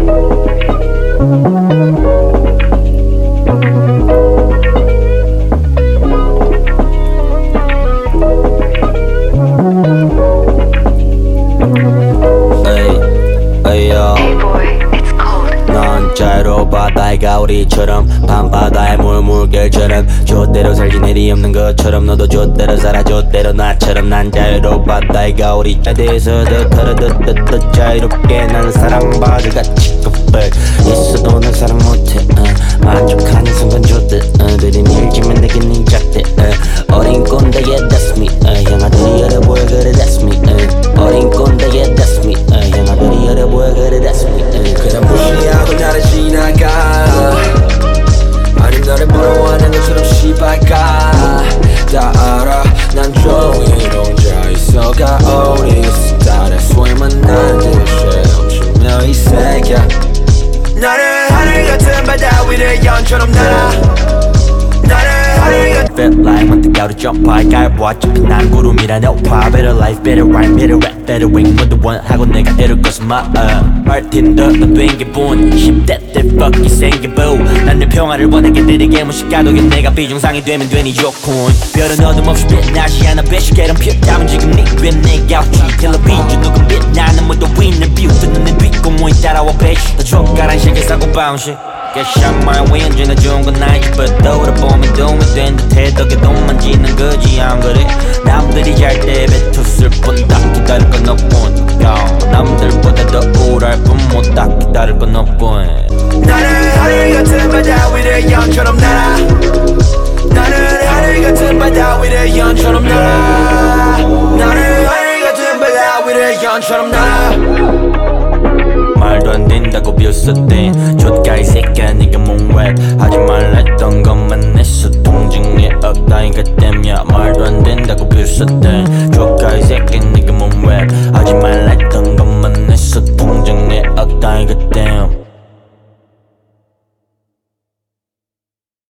바다의 가오리처럼 밤바다의 물결처럼 좆대로 살지 내리 없는 것처럼 너도 좆대로 살아 좆대로 나처럼 난 자유로 바다의 가오리 대해서 더 걸어 더 자유롭게 난 사랑받을 같이 급해 있어도 난 사랑 못해 만족하는 순간 좆대 들이밀지만 내게 네 작대 어린 꼰대 yeah that's me 형아들이 어려 보여 그래 that's me 어린 꼰대 yeah that's me 형아들이 어려 보여 그래 that's me 그냥 무시하고 나를 지나가 아님 너를 부러워하는 것처럼 시발까 다 알아 난 종일 혼자 있어가 우리 스타일에 소임은 난 듯이 엄청나 이 새끼야 나는 하늘 같은 바다 위를 연처럼 날아 나는 하늘 같은 Feel like 먼뜨가루 점프할까 어차피 난 구름이라 높아 Better life, better rhyme, better rap, better wing 모두 원하고 내가 이룰 것은 말틴더 너된 기분 10대 때 fuck 생긴 boo 난 내 평화를 원해 걔들에게 무식가독에 내가 비중상이 되면 되니 좋군 별은 어둠없이 빛나지 않아 배시계란 피었다면 지금 네 뒤에 내가 없지 텔레비전 누군 빛나는 모두 winner view 듣는 내 뒷공무에 따라와 배시 더 족가란 시계 싸고 bounce 샤마의 윈지는 좋은 건 아니지 but 돌아보면 도움이 된 듯해 덕에도 만지는 거지 안 그래 남들이 잘 때 뱉었을 뿐 딱 기다릴 건 없군 남들보다 더 우울할 뿐 못 딱 기다릴 건 없군 나는 하늘 같은 바다 위를 연처럼 날아 나는 하늘 같은 바다 위를 연처럼 날아 나는 하늘 같은 바다 위를 연처럼 날아 말도 안 된다고 비웃었대 좆가이 새끼야 니가 뭔 랩 하지 말라 했던 것만 했어 통증이 없다니까 땜이야 말도 안 된다고 비웃었대 좆가이 새끼 니가 뭔 랩 하지 말라 했던 것만 했어 통증이 없다니까 땜